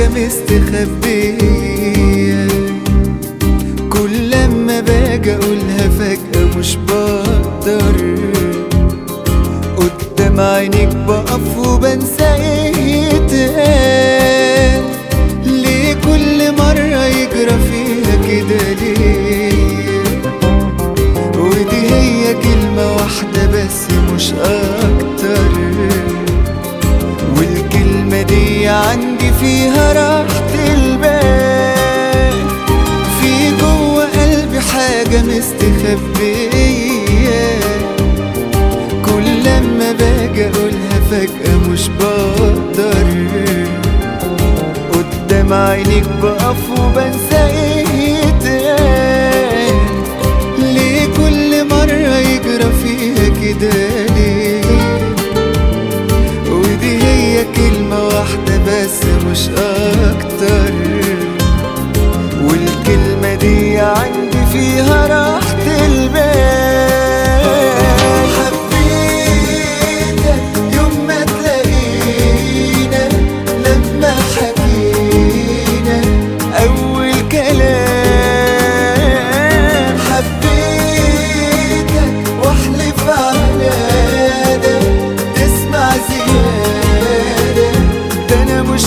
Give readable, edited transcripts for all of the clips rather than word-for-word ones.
حاجة مستخبية، كل لما باجي اقولها فجأة مش بقدر، قدام عينيك بقف وبنسى ايه يتقال. ليه كل مرة يجرى فيها كده ليه؟ ودي هي كلمة واحدة بس مش اكتر، والكلمة دي عندي فيها راحة البال. في جوه قلبي حاجة مستخبية، كل لما باجي اقولها فجأة مش بقدر، قدام عينيك بقف وبنسى ايه يتقال. ليه كل مرة يجرى فيها كده ليه؟ ودي هي كلمة واحدة بس مش اكتر، والكلمة دي عندي فيها راحة البال. حبيتك يوم ما تلاقينا، لما حكينا أول كلام. حبيتك واحلف على ده، تسمع زيادة ده أنا مش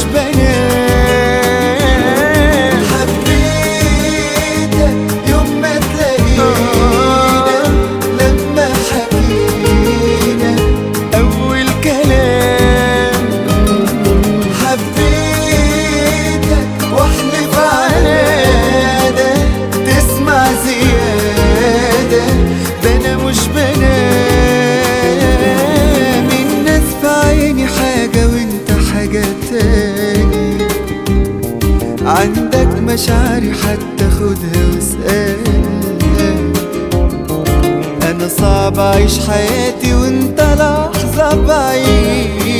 بنام. حبيتك يوم ما تلاقينا، لما حكينا أول كلام. حبيتك واحلف على ده، تسمع زيادة ده أنا مش بنام. الناس في عيني حاجة وانت حاجة تاني، عندك مشاعري حتى خدها واسألها. أنا صعب أعيش حياتي وانت لحظة بعيد،